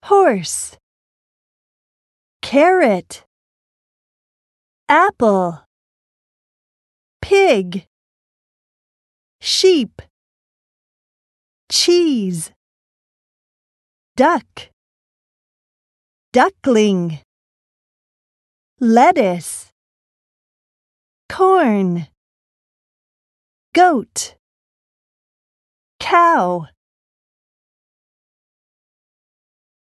horse, carrot, apple, pig, sheep, cheese, duck, duckling, lettuce, corn, goat, cow.